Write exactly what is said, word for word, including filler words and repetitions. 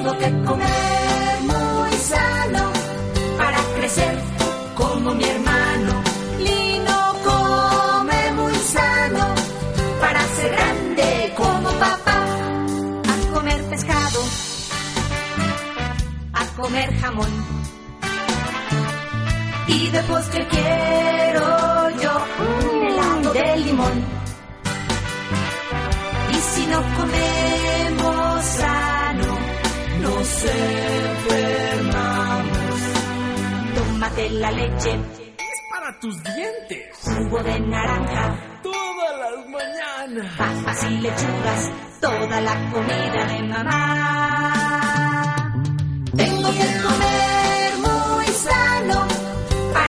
Tengo que comer muy sano para crecer como mi hermano. Lino come muy sano para ser grande como papá. A comer pescado, a comer jamón. Y de postre quiero yo un helado de limón. Y si no comemos sano, nos enfermamos. Tómate la leche, es para tus dientes. Jugo de naranja, todas las mañanas. Papas y lechugas, toda la comida de mamá. Tengo que comer